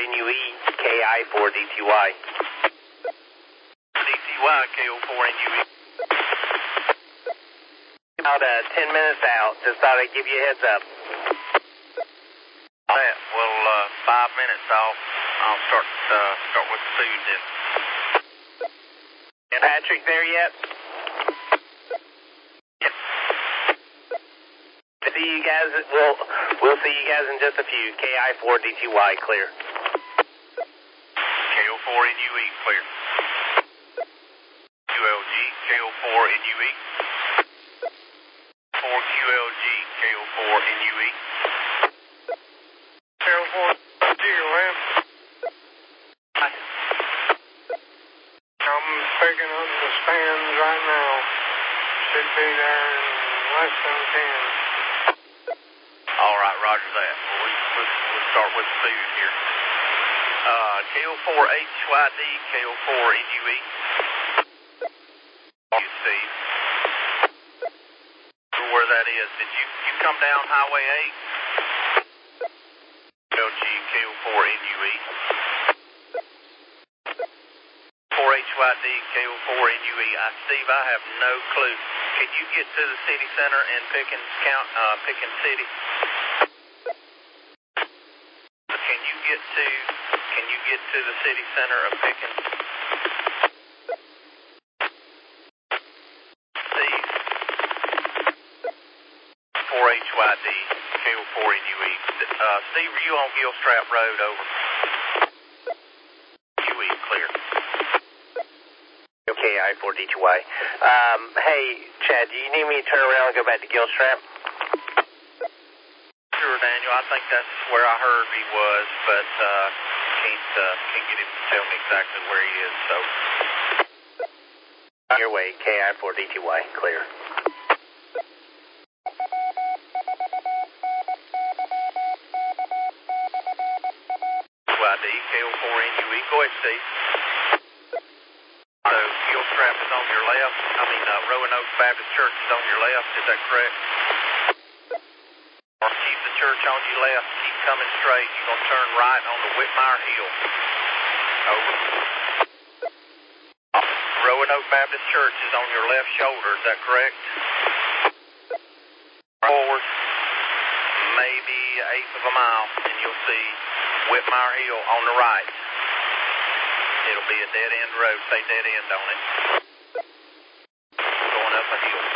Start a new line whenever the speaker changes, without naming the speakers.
NUE, KI4DTY.
DTY, KO4 NUE.
About 10 minutes out. Just thought I'd give you a heads up.
Well, 5 minutes. I'll start with the food then.
Patrick there yet?
Yes.
See you guys. We'll see you guys in just a few. KI4DTY clear.
KO4 NUE clear. QLG KO4 NUE. 4QLG KO4 NUE. KO4 DOM.
I'm picking up the stands right now. Should be there in less than 10.
All right, roger that. We'll start with the food here. KO4 HYD, KO4 NUE. You see where that is. Did you come down Highway 8? LG KO4 NUE. 4HYD KO4 NUE. Steve, I have no clue. Can you get to the city center in Pickens City? Can you get to the city center of Pickens? Steve. 4HYD KO4 NUE. Steve, are you on Gilstrap Road? Over. NUE clear.
Okay, I4DTY. Hey, Chad, do you need me to turn around and go back to Gilstrap?
Sure, Daniel. I think that's where I heard he was, but can't get him to tell me exactly where he is. So,
on your way, KI4DTY, clear.
YD KO4 NUE. Go ahead, Steve. So, Gilstrap is on your left. Roanoke Baptist Church is on your left. Is that correct? Or keep the church on your left. Keep coming straight. You're going to turn right on the Whitmire Hill. Over. Roanoke Baptist Church is on your left shoulder. Is that correct? Forward. Maybe 1/8 of a mile, and you'll see Whitmire Hill on the right. It'll be a dead-end road. Say dead end on it. Going up a hill.